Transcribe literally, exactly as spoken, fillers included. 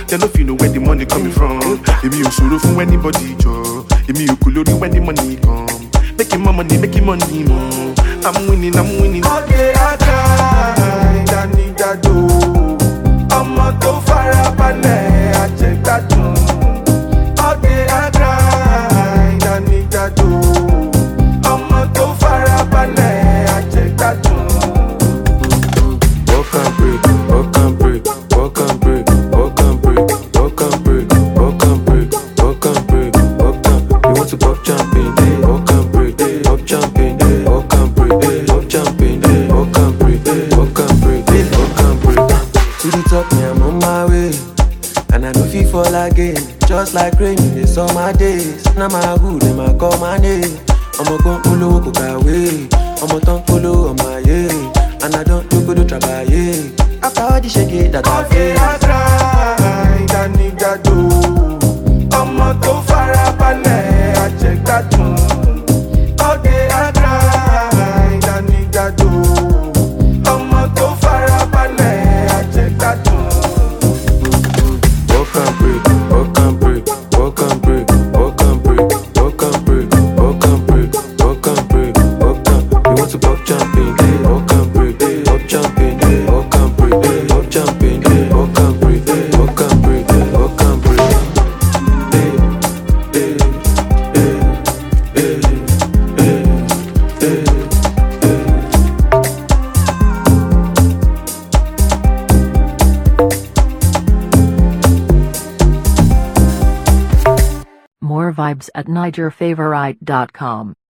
They no feel know where the money coming from. If you sorrow for anybody, Joe. If you cool when the money come. Making my money, making money more. I'm winning, I'm winning. Okay, I grind, I need that dough. I'm a to farabalẹ̀, I check that too. Okay, I grind, I need that dough. I'm a to farabalẹ̀, I check that too. Walk and break, walk and break, walk and break, walk and break, walk and break, walk and break, walk and break, walk and. You want to pop champagne? Walk and break, pop champagne, walk and break, pop champagne, walk and break, walk and break, walk and break. To the top, me I'm on my way, and I no fit fall again. Just like rain in the summer days. Now my hood, them I call my name. I'm a gun polo, go away. I'm a tongue polo on my yeah. And I don't do good trabaye. After all the shake it that I Okay, feel. I grind, I need that dough. I'm a to farabalẹ̀, I check that too. Okay, I grind, I need that dough. I'm a to farabalẹ̀, I check that too. Walk and break, walk and break, walk and break, walk and break, walk and break, walk and break, walk and break, walk and. You want to pop champagne? Walk and break, pop champagne, walk and break, pop champagne, walk and break, walk and break, walk and break. Hey, hey, hey, hey, hey, hey, hey. More vibes at niger favorite dot com.